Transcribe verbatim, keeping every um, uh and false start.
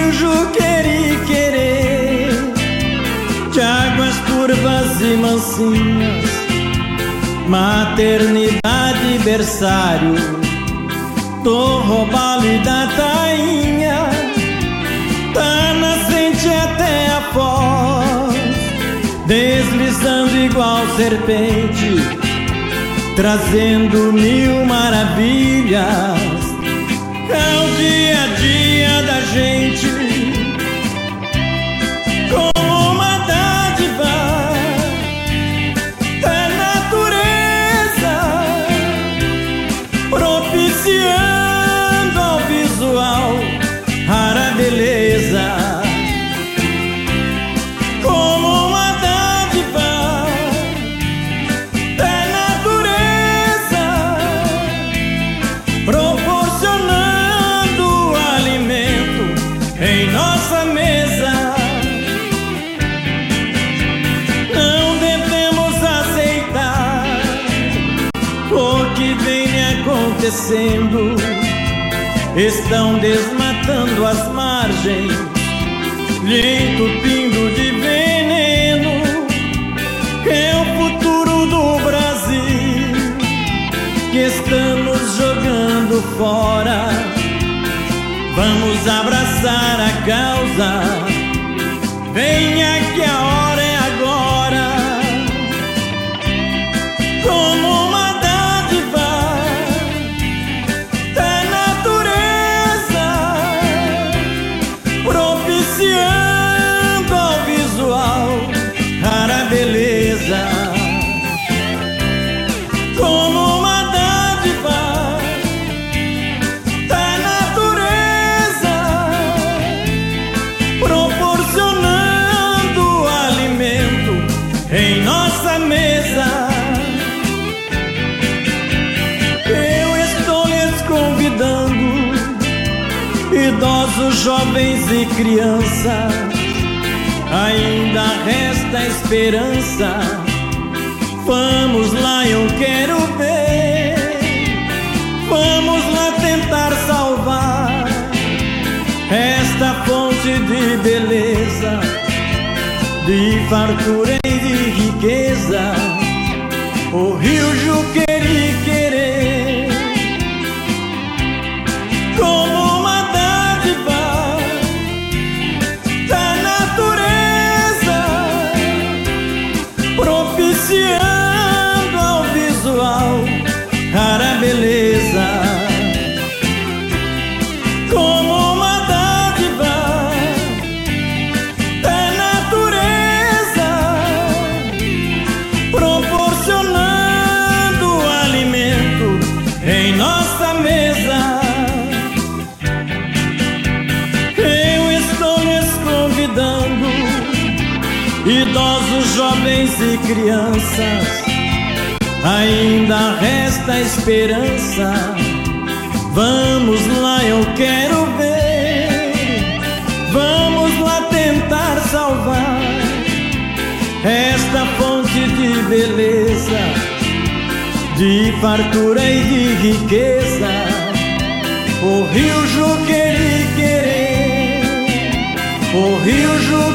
rio Juqueriquerê, de águas turvas e mansinhas, maternidade, berçário do robalo e da tainha, tá nascente até a foz, deslizando igual serpente, trazendo mil maravilhas ao dia a dia da gente, como uma dádiva da natureza, propiciando ao visual rara beleza, como uma dádiva da natureza, proporcionando alimento em nossa mesa. Não devemos aceitar o que vem acontecendo. Estão desmatando as margens, lhe entupindo de veneno. É o futuro do Brasil que estamos jogando fora. Vamos abraçar a causa, venha que a hora é agora. Como uma dádiva da natureza, propiciando ao visual rara beleza, como uma dádiva da natureza, proporcionando alimento em nossa mesa. Eu estou lhes convidando, idosos, jovens e crianças, ainda resta esperança. Vamos lá, eu quero ver. Vamos lá tentar salvar esta fonte de beleza, de fartura e de riqueza, o rio Juqueriquerê, como uma dádiva da natureza, propiciando ao visual rara beleza, como uma dádiva da natureza, proporcionando alimento em nossa mesa. Eu estou lhes convidando, idosos, jovens e crianças, ainda resta esperança. Vamos lá, eu quero ver. Vamos lá tentar salvar esta fonte de beleza, de fartura e de riqueza, o rio Juqueriquerê, o rio Juqueriquerê.